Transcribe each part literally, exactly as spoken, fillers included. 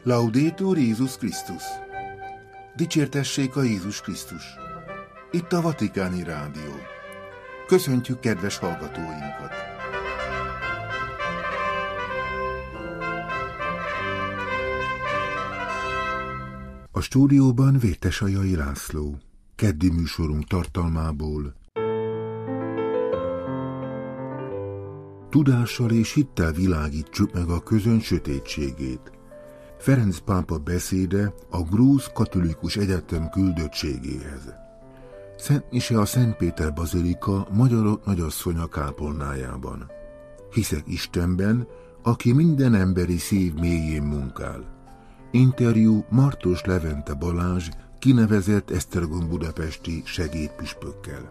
Laudetur Jézus Krisztus! Dicsértessék a Jézus Krisztus! Itt a Vatikáni Rádió. Köszöntjük kedves hallgatóinkat! A stúdióban Vértesajai László. Keddi műsorunk tartalmából: tudással és hittel világítsuk meg a közön sötétségét. Ferenc pápa beszéde a Grúz Katolikus Egyetem küldöttségéhez. Szent Mise a Szent Péter Bazilika Magyarok Nagyasszonya kápolnájában. Hiszek Istenben, aki minden emberi szív mélyén munkál. Interjú Martos Levente Balázs kinevezett esztergom budapesti segédpüspökkel.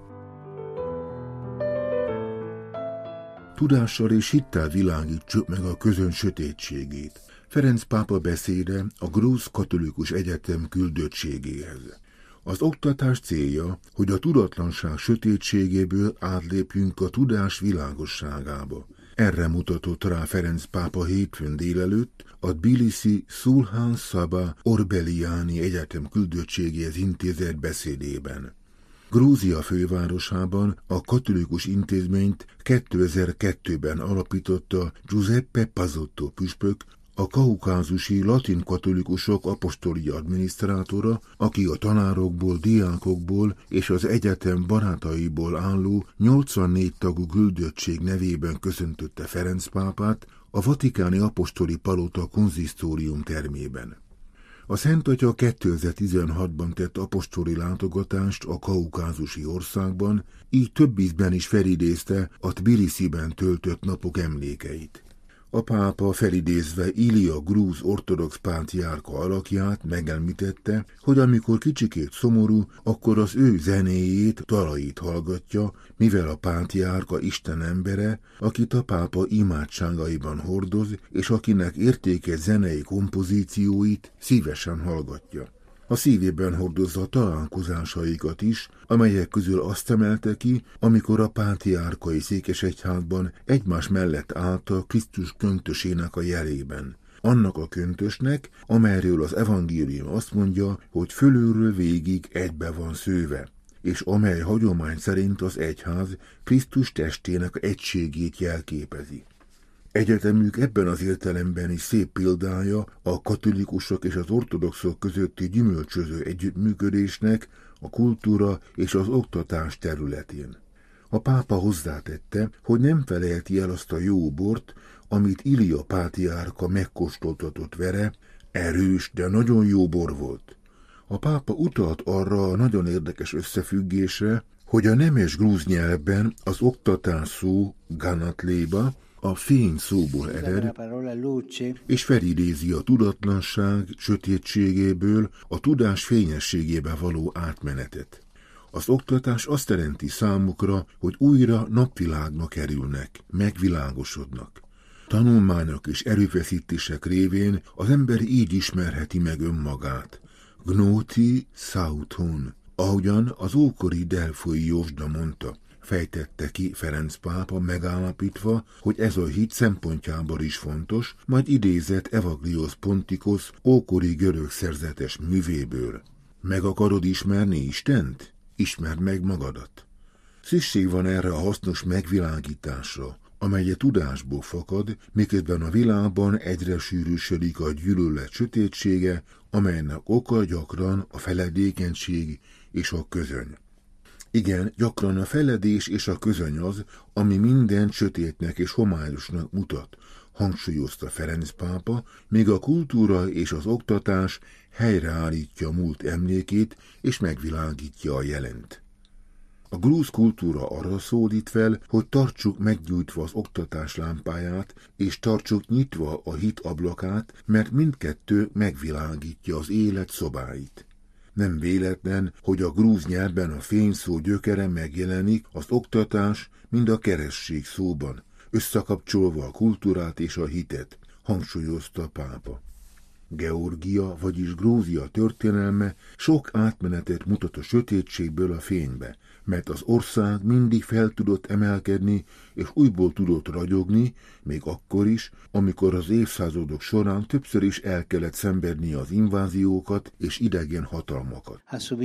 Tudással és hittel világítsuk meg a közön sötétségét. Ferenc pápa beszéde a Grúz Katolikus Egyetem küldöttségéhez. Az oktatás célja, hogy a tudatlanság sötétségéből átlépjünk a tudás világosságába. Erre mutatott rá Ferenc pápa hétfőn délelőtt a Tbilisi Szulhán Szaba Orbeliáni Egyetem küldöttségéhez intézett beszédében. Grúzia fővárosában a katolikus intézményt kétezer-kettőben alapította Giuseppe Pazotto püspök, a kaukázusi latin katolikusok apostoli adminisztrátora, aki a tanárokból, diákokból és az egyetem barátaiból álló nyolcvannégy tagú küldöttség nevében köszöntötte Ferenc pápát a vatikáni apostoli palota konzisztórium termében. A Szent Atya kétezer-tizenhatban tett apostoli látogatást a kaukázusi országban, így több ízben is felidézte a Tbilisiben töltött napok emlékeit. A pápa felidézve Ilia grúz ortodox pátriárka alakját megemlítette, hogy amikor kicsikét szomorú, akkor az ő zenéjét, dalait hallgatja, mivel a pátriárka Isten embere, akit a pápa imádságaiban hordoz, és akinek értékes zenei kompozícióit szívesen hallgatja. A szívében hordozza találkozásaikat is, amelyek közül azt emelte ki, amikor a pátriárkai székesegyházban egymás mellett állt a Krisztus köntösének a jelében. Annak a köntösnek, amelyről az evangélium azt mondja, hogy fölülről végig egybe van szőve, és amely hagyomány szerint az egyház Krisztus testének egységét jelképezi. Egyetemük ebben az értelemben is szép példája a katolikusok és az ortodoxok közötti gyümölcsöző együttműködésnek a kultúra és az oktatás területén. A pápa hozzátette, hogy nem felejti el azt a jó bort, amit Ilia pátriárka megkóstoltatott vele, erős, de nagyon jó bor volt. A pápa utalt arra a nagyon érdekes összefüggésre, hogy a nemes grúz nyelvben az oktatás szó ganatléba a fény szóból ered, és felidézi a tudatlanság sötétségéből a tudás fényességébe való átmenetet. Az oktatás azt jelenti számukra, hogy újra napvilágba kerülnek, megvilágosodnak. Tanulmányok és erőfeszítések révén az ember így ismerheti meg önmagát. Gnóti sauton, ahogyan az ókori delfoi Józsda mondta, fejtette ki Ferenc pápa megállapítva, hogy ez a hit szempontjából is fontos, majd idézett Evagrios Pontikos ókori görög szerzetes művéből. Meg akarod ismerni Istent? Ismerd meg magadat. Szükség van erre a hasznos megvilágításra, amely a tudásból fakad, miközben a világban egyre sűrűsödik a gyűlölet sötétsége, amelynek oka gyakran a feledékenység és a közöny. Igen, gyakran a feledés és a közöny az, ami minden sötétnek és homályosnak mutat, hangsúlyozta Ferenc pápa, míg a kultúra és az oktatás helyreállítja múlt emlékét és megvilágítja a jelent. A grúz kultúra arra szólít fel, hogy tartsuk meggyújtva az oktatás lámpáját, és tartsuk nyitva a hit ablakát, mert mindkettő megvilágítja az élet szobáit. Nem véletlen, hogy a grúz nyelvben a fény szó gyökere megjelenik az oktatás, mind a keresztség szóban, összekapcsolva a kultúrát és a hitet, hangsúlyozta a pápa. Georgia, vagyis Grúzia történelme sok átmenetet mutat a sötétségből a fénybe, mert az ország mindig fel tudott emelkedni, és újból tudott ragyogni, még akkor is, amikor az évszázadok során többször is el kellett szenvedni az inváziókat és idegen hatalmakat.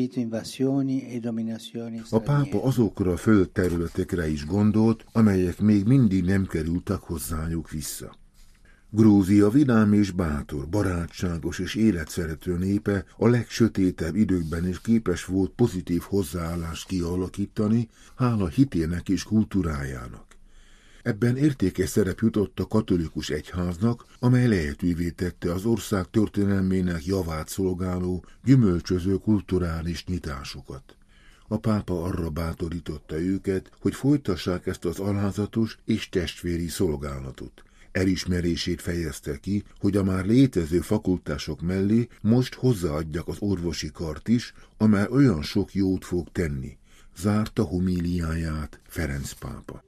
A pápa azokra a földterületekre is gondolt, amelyek még mindig nem kerültek hozzájuk vissza. Grúzia vidám és bátor, barátságos és életszerető népe a legsötétebb időkben is képes volt pozitív hozzáállást kialakítani, hála hitének és kultúrájának. Ebben értékes szerep jutott a katolikus egyháznak, amely lehetővé tette az ország történelmének javát szolgáló, gyümölcsöző kulturális nyitásokat. A pápa arra bátorította őket, hogy folytassák ezt az alázatos és testvéri szolgálatot. Elismerését fejezte ki, hogy a már létező fakultások mellé most hozzáadják az orvosi kart is, amely olyan sok jót fog tenni. Zárta homíliáját Ferenc pápa.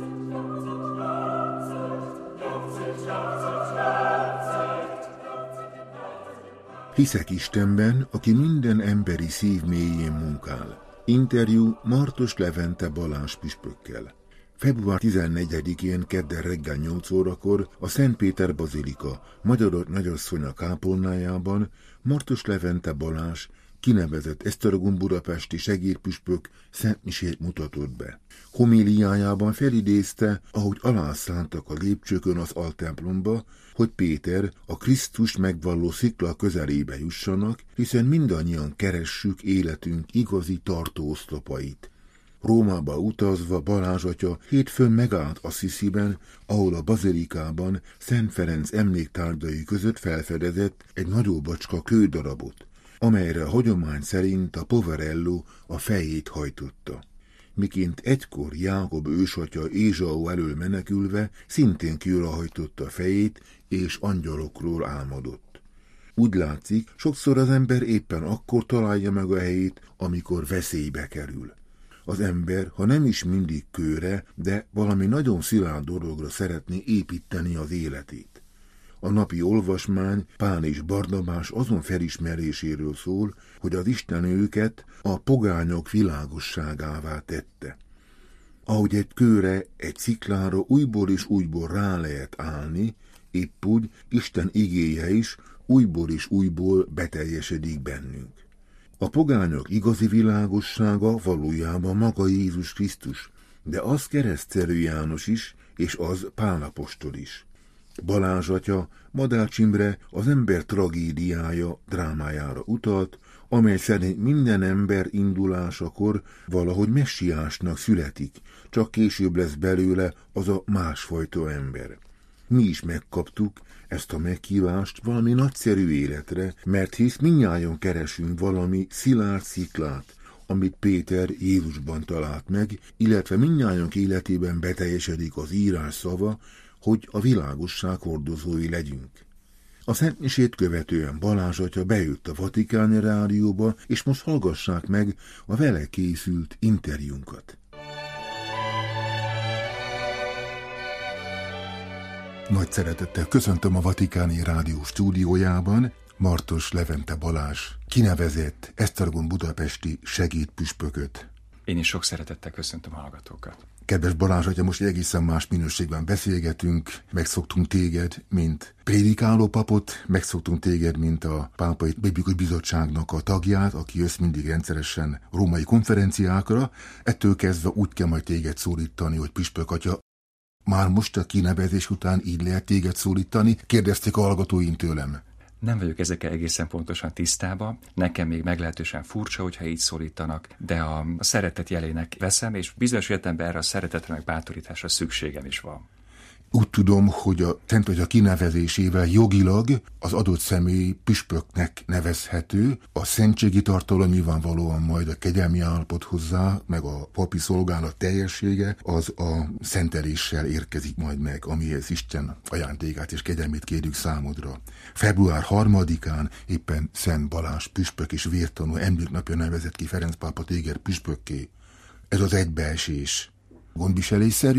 Hiszek Istenben, aki minden emberi szív mélyén munkál. Interjú Martos Levente Balázs püspökkel. február tizennegyedikén kedden reggel nyolc órakor a Szent Péter Bazilika Magyar Nagyasszonya kápolnájában Martos Levente Balázs kinevezett Esztergom budapesti segédpüspök szentmisét mutatott be. Homíliájában felidézte, ahogy alászántak a lépcsőkön az altemplomba, hogy Péter a Krisztus megvalló szikla közelébe jussanak, hiszen mindannyian keressük életünk igazi tartóoszlopait. Rómába utazva Balázs atya hétfőn megállt Assisiben, ahol a bazilikában Szent Ferenc emléktárgyai között felfedezett egy nagyobbacska kődarabot, amelyre a hagyomány szerint a Poverello a fejét hajtotta. Miként egykor Jákob ősatya Ézsau elől menekülve szintén kőre hajtotta a fejét, és angyalokról álmodott. Úgy látszik, sokszor az ember éppen akkor találja meg a helyét, amikor veszélybe kerül. Az ember, ha nem is mindig kőre, de valami nagyon szilárd dologra szeretné építeni az életét. A napi olvasmány Pál és Barnabás azon felismeréséről szól, hogy az Isten őket a pogányok világosságává tette. Ahogy egy kőre, egy sziklára újból és újból rá lehet állni, épp úgy Isten igéje is újból és újból beteljesedik bennünk. A pogányok igazi világossága valójában maga Jézus Krisztus, de az Keresztelő János is, és az Pál apostol is. Balázs atya Madács Imre az ember tragédiája, drámájára utalt, amely szerint minden ember indulásakor valahogy messiásnak születik, csak később lesz belőle az a másfajta ember. Mi is megkaptuk ezt a meghívást valami nagyszerű életre, mert hisz mindnyájan keresünk valami szilárd sziklát, amit Péter Jézusban talált meg, illetve mindnyájan életében beteljesedik az írás szava, hogy a világosság hordozói legyünk. A szentmisét követően Balázs atya bejött a Vatikáni rádióba, és most hallgassák meg a vele készült interjúnkat. Nagy szeretettel köszöntöm a Vatikáni Rádió stúdiójában Martos Levente Balázs, kinevezett Esztergom budapesti segédpüspököt. Én is sok szeretettel köszöntöm a hallgatókat. Kedves Balázs atya, most egy egészen más minőségben beszélgetünk, megszoktunk téged, mint prédikáló papot, megszoktunk téged, mint a Pápai Biblikai Bizottságnak a tagját, aki jössz mindig rendszeresen római konferenciákra. Ettől kezdve úgy kell majd téged szólítani, hogy püspök atya. Már most a kinevezés után így lehet téged szólítani? Kérdezték a hallgatóim tőlem. Nem vagyok ezekkel egészen pontosan tisztában. Nekem még meglehetősen furcsa, hogyha így szólítanak, de a szeretet jelének veszem, és bizonyos értelemben erre a szeretetre meg bátorításra szükségem is van. Úgy tudom, hogy a Szent Atya kinevezésével jogilag az adott személy püspöknek nevezhető, a szentségi tartalom nyilvánvalóan majd a kegyelmi állapot hozzá, meg a papi szolgálat teljessége, az a szenteléssel érkezik majd meg, amihez Isten ajándékát és kegyelmét kérjük számodra. február harmadikán éppen Szent Balázs püspök és vértanú emléknapja nevezett ki Ferenc pápa téged püspökké. Ez az egybeesés gondviselésszerű?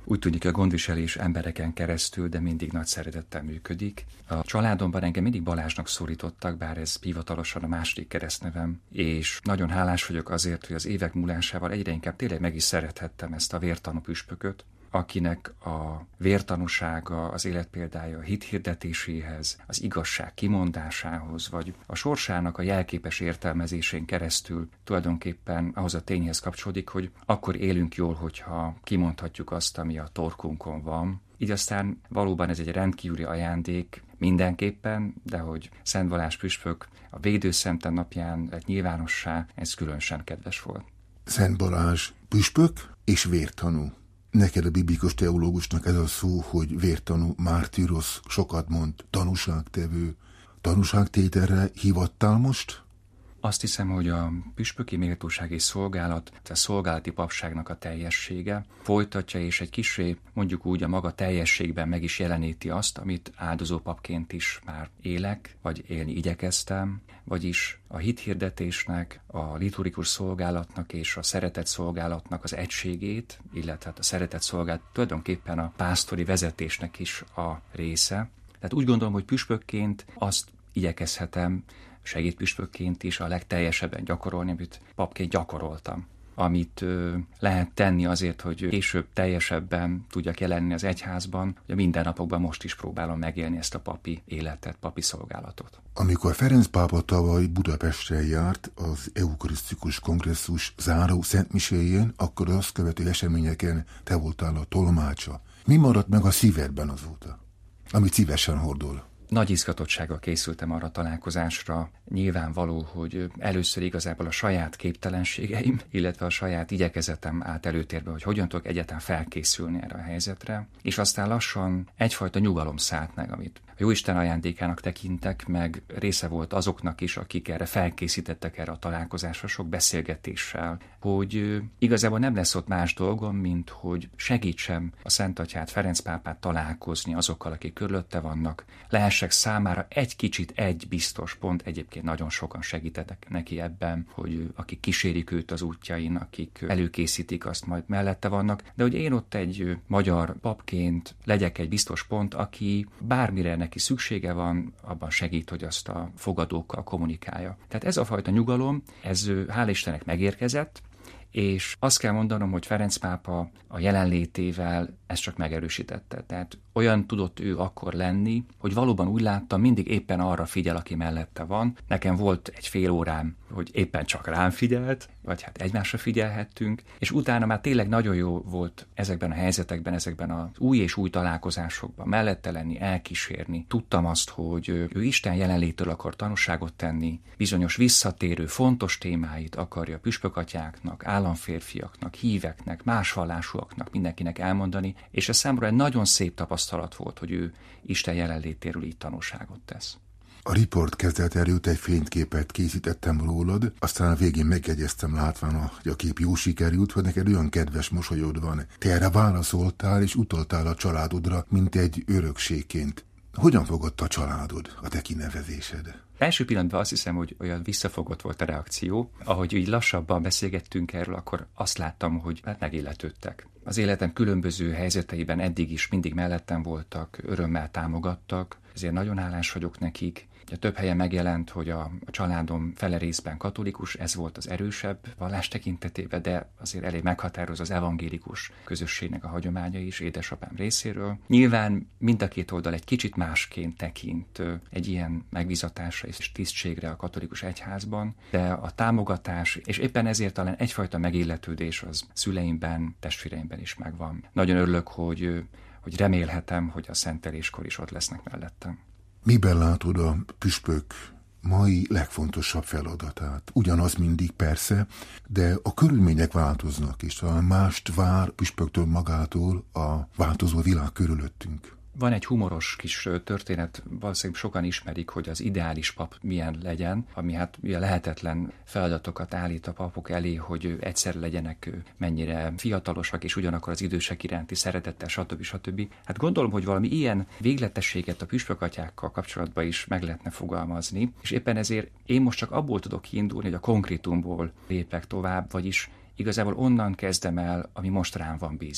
Úgy tűnik, hogy a gondviselés embereken keresztül, de mindig nagy szeretettel működik. A családomban engem mindig Balázsnak szólítottak, bár ez hivatalosan a második keresztnevem, és nagyon hálás vagyok azért, hogy az évek múlásával egyre inkább tényleg meg is szerethettem ezt a vértanú püspököt, akinek a vértanúsága, az életpéldája a hit hirdetéséhez, az igazság kimondásához, vagy a sorsának a jelképes értelmezésén keresztül tulajdonképpen ahhoz a tényhez kapcsolódik, hogy akkor élünk jól, hogyha kimondhatjuk azt, ami a torkunkon van. Így aztán valóban ez egy rendkívüli ajándék mindenképpen, de hogy Szent Balázs püspök a védőszemten napján lett nyilvánossá, ez különösen kedves volt. Szent Balázs püspök és vértanú. Neked a biblikus teológusnak ez a szó, hogy vértanú, mártírosz, sokat mond, tanúságtevő. Tanúságtételre hivattál most? Azt hiszem, hogy a püspöki méltósági szolgálat, a szolgálati papságnak a teljessége folytatja, és egy kissé mondjuk úgy a maga teljességben meg is jeleníti azt, amit áldozó papként is már élek, vagy élni igyekeztem, vagyis a hithirdetésnek, a liturgikus szolgálatnak és a szeretett szolgálatnak az egységét, illetve a szeretett szolgálat tulajdonképpen a pásztori vezetésnek is a része. Tehát úgy gondolom, hogy püspökként azt igyekezhetem, segédpüspökként is a legteljesebben gyakorolni, amit papként gyakoroltam. Amit ö, lehet tenni azért, hogy később teljesebben tudjak jelenni az egyházban, hogy a mindennapokban most is próbálom megélni ezt a papi életet, papi szolgálatot. Amikor Ferenc pápa tavaly Budapesten járt az eukarisztikus kongresszus záró szentmiséjén, akkor az azt követő eseményeken te voltál a tolmácsa. Mi maradt meg a szívedben azóta, amit szívesen hordol? Nagy izgatottsággal készültem arra a találkozásra. Nyilvánvaló, hogy először igazából a saját képtelenségeim, illetve a saját igyekezetem állt előtérbe, hogy hogyan tudok egyáltalán felkészülni erre a helyzetre, és aztán lassan egyfajta nyugalom szállt meg, amit a Jóisten ajándékának tekintek, meg része volt azoknak is, akik erre felkészítettek erre a találkozásra sok beszélgetéssel, hogy igazából nem lesz ott más dolgom, mint hogy segítsem a Szent Atyát, Ferenc pápát találkozni azokkal, akik körülötte vannak, lehessek számára egy kicsit egy biztos pont, egyébként nagyon sokan segítettek neki ebben, hogy akik kísérik őt az útjain, akik előkészítik, azt majd mellette vannak, de hogy én ott egy magyar papként legyek egy biztos pont, aki bármire neki szüksége van, abban segít, hogy azt a fogadókkal kommunikálja. Tehát ez a fajta nyugalom, ez hál' Istennek megérkezett, és azt kell mondanom, hogy Ferenc pápa a jelenlétével ezt csak megerősítette. Tehát olyan tudott ő akkor lenni, hogy valóban úgy láttam, mindig éppen arra figyel, aki mellette van. Nekem volt egy fél órám, hogy éppen csak rám figyelt, vagy hát egymásra figyelhettünk, és utána már tényleg nagyon jó volt ezekben a helyzetekben, ezekben az új és új találkozásokban mellette lenni, elkísérni. Tudtam azt, hogy ő Isten jelenlétől akar tanúságot tenni, bizonyos visszatérő, fontos témáit akarja püspökatyáknak, államférfiaknak, híveknek, más vallásúaknak, mindenkinek elmondani, és ez számomra egy nagyon szép tapasztalat volt, hogy ő Isten jelenlétéről így tanúságot tesz. A riport kezdet előtt egy fényképet készítettem rólad, aztán a végén megjegyeztem látván, hogy a kép jó sikerült, hogy neked olyan kedves mosolyod van. Te erre válaszoltál és utaltál a családodra, mint egy örökségként. Hogyan fogadta a családod a te kinevezésed? Első pillanatban azt hiszem, hogy olyan visszafogott volt a reakció. Ahogy így lassabban beszélgettünk erről, akkor azt láttam, hogy hát megilletődtek. Az életem különböző helyzeteiben eddig is mindig mellettem voltak, örömmel támogattak, ezért nagyon hálás vagyok nekik. Ugye több helyen megjelent, hogy a, a családom fele részben katolikus, ez volt az erősebb vallás tekintetében, de azért elég meghatározó az evangélikus közösségnek a hagyománya is édesapám részéről. Nyilván mind a két oldal egy kicsit másként tekint egy ilyen megbízatásra és tisztségre a katolikus egyházban, de a támogatás, és éppen ezért talán egyfajta megilletődés az szüleimben, testvéreimben is megvan. Nagyon örülök, hogy, hogy remélhetem, hogy a szenteléskor is ott lesznek mellettem. Miben látod a püspök mai legfontosabb feladatát? Ugyanaz mindig persze, de a körülmények változnak, és talán mást vár püspöktől magától a változó világ körülöttünk. Van egy humoros kis történet, valószínűleg sokan ismerik, hogy az ideális pap milyen legyen, ami hát ugye lehetetlen feladatokat állít a papok elé, hogy egyszer legyenek mennyire fiatalosak, és ugyanakkor az idősek iránti szeretettel, stb. stb. Hát gondolom, hogy valami ilyen végletességet a püspökatyákkal kapcsolatban is meg lehetne fogalmazni, és éppen ezért én most csak abból tudok kiindulni, hogy a konkrétumból lépek tovább, vagyis igazából onnan kezdem el, ami most rám van bízva.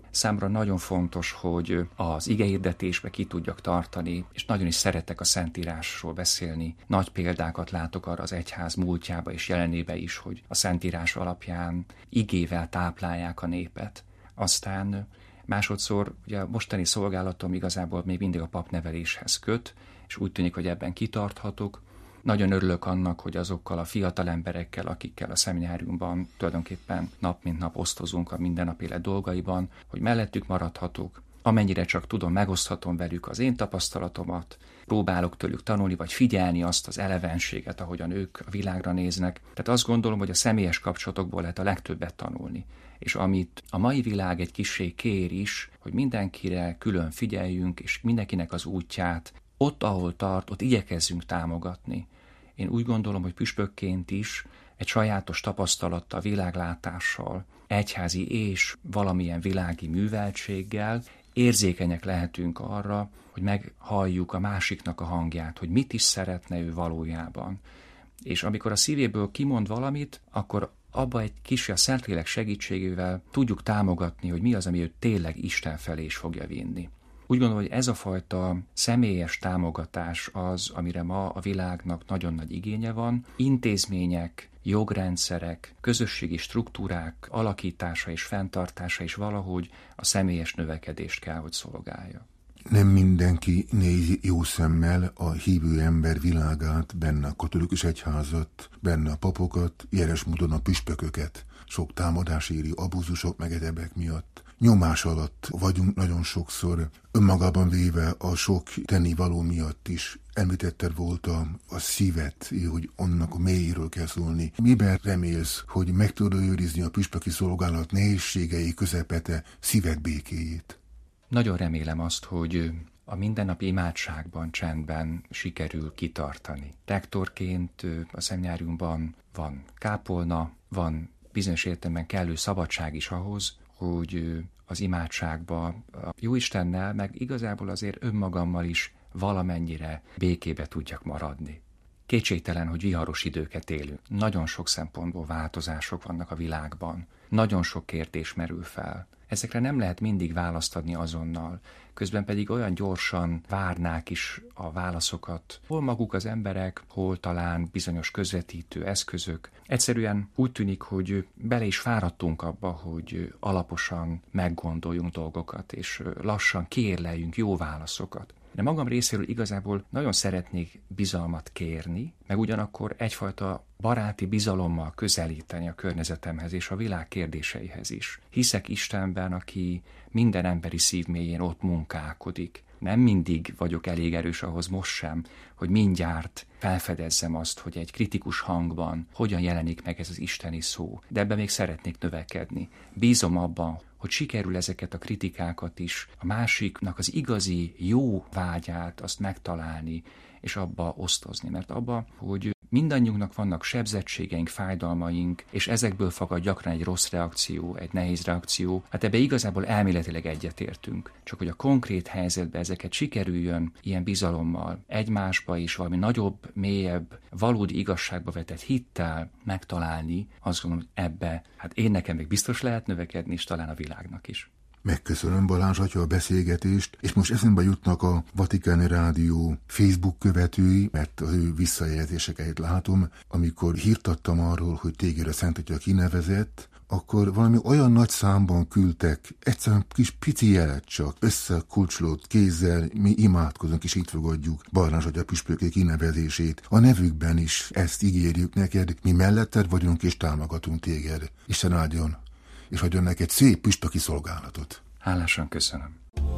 Számomra nagyon fontos, hogy az igehirdetésbe ki tudjak tartani, és nagyon is szeretek a Szentírásról beszélni. Nagy példákat látok arra az egyház múltjába és jelenébe is, hogy a Szentírás alapján igével táplálják a népet. Aztán másodszor ugye a mostani szolgálatom igazából még mindig a papneveléshez köt, és úgy tűnik, hogy ebben kitarthatok. Nagyon örülök annak, hogy azokkal a fiatal emberekkel, akikkel a szemináriumban tulajdonképpen nap mint nap osztozunk a mindennapi élet dolgaiban, hogy mellettük maradhatok. Amennyire csak tudom, megoszthatom velük az én tapasztalatomat, próbálok tőlük tanulni, vagy figyelni azt az elevenséget, ahogyan ők a világra néznek. Tehát azt gondolom, hogy a személyes kapcsolatokból lehet a legtöbbet tanulni. És amit a mai világ egy kissé kér is, hogy mindenkire külön figyeljünk, és mindenkinek az útját, ott, ahol tart, ott igyekezzünk támogatni. Én úgy gondolom, hogy püspökként is egy sajátos tapasztalattal, világlátással, egyházi és valamilyen világi műveltséggel érzékenyek lehetünk arra, hogy meghalljuk a másiknak a hangját, hogy mit is szeretne ő valójában. És amikor a szívéből kimond valamit, akkor abba egy kis a Szentlélek segítségével tudjuk támogatni, hogy mi az, ami őt tényleg Isten felé is fogja vinni. Úgy gondolom, hogy ez a fajta személyes támogatás az, amire ma a világnak nagyon nagy igénye van. Intézmények, jogrendszerek, közösségi struktúrák alakítása és fenntartása is valahogy a személyes növekedést kell, hogy szolgálja. Nem mindenki nézi jó szemmel a hívő ember világát, benne a katolikus egyházat, benne a papokat, jeles módon a püspököket. Sok támadás éri, abúzusok meg egyebek miatt. Nyomás alatt vagyunk nagyon sokszor, önmagában véve a sok tennivaló miatt is. Említetted volt a, a szívet, hogy annak a mélyéről kell szólni. Miben remélsz, hogy meg tudod őrizni a püspöki szolgálat nehézségei közepete szíved békéjét? Nagyon remélem azt, hogy a mindennapi imádságban, csendben sikerül kitartani. Rektorként a szemináriumban van kápolna, van bizonyos értelemben kellő szabadság is ahhoz, hogy az imádságba a Jóistennel, meg igazából azért önmagammal is valamennyire békébe tudjak maradni. Kétségtelen, hogy viharos időket élünk. Nagyon sok szempontból változások vannak a világban. Nagyon sok kérdés merül fel. Ezekre nem lehet mindig választ adni azonnal, közben pedig olyan gyorsan várnák is a válaszokat, hol maguk az emberek, hol talán bizonyos közvetítő eszközök. Egyszerűen úgy tűnik, hogy bele is fáradtunk abba, hogy alaposan meggondoljunk dolgokat, és lassan kiérleljünk jó válaszokat. De magam részéről igazából nagyon szeretnék bizalmat kérni, meg ugyanakkor egyfajta baráti bizalommal közelíteni a környezetemhez és a világ kérdéseihez is. Hiszek Istenben, aki minden emberi szív mélyén ott munkálkodik. Nem mindig vagyok elég erős ahhoz most sem, hogy mindjárt felfedezzem azt, hogy egy kritikus hangban hogyan jelenik meg ez az isteni szó. De ebben még szeretnék növekedni. Bízom abban, hogy sikerül ezeket a kritikákat is, a másiknak az igazi jó vágyát azt megtalálni, és abba osztozni. Mert abba, hogy mindannyiunknak vannak sebzettségeink, fájdalmaink, és ezekből fakad gyakran egy rossz reakció, egy nehéz reakció. Hát ebbe igazából elméletileg egyetértünk. Csak hogy a konkrét helyzetben ezeket sikerüljön ilyen bizalommal, egymásba is valami nagyobb, mélyebb, valódi igazságba vetett hittel megtalálni, azt gondolom, hogy ebbe, hát én nekem még biztos lehet növekedni, és talán a világnak is. Megköszönöm Balázs atya a beszélgetést, és most eszembe jutnak a Vatikáni Rádió Facebook követői, mert az ő visszajelzéseket látom. Amikor hírt adtam arról, hogy téged a Szent Atya kinevezett, akkor valami olyan nagy számban küldtek, egyszerűen kis pici jelet csak, összekulcsolódott kézzel, mi imádkozunk és itt fogadjuk Balázs atya püspöki kinevezését. A nevükben is ezt ígérjük neked, mi melletted vagyunk és támogatunk téged. Isten áldjon! És adjon neked szép püspöki szolgálatot. Hálásan köszönöm.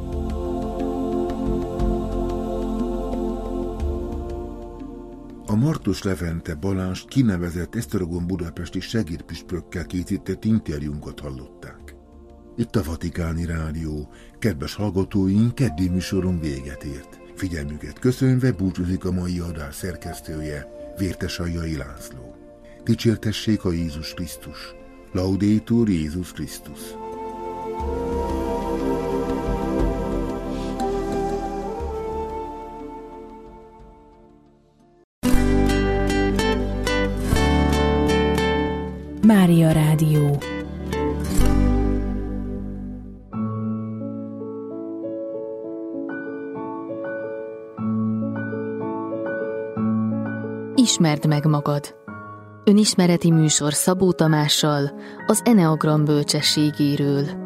A Martos Levente Balázs kinevezett Esztergom budapesti segédpüspökkel készített interjúnkat hallották. Itt a Vatikáni Rádió. Kedves hallgatóink, keddi műsorunk véget ért. Figyelmüket köszönve búcsúzik a mai adás szerkesztője, Vértesaljai László. Dicsértessék a Jézus Krisztus! Laudetur Jézus Krisztus! Mária Rádió. Ismerd meg magad. Önismereti műsor Szabó Tamással az Eneagram bölcsességéről.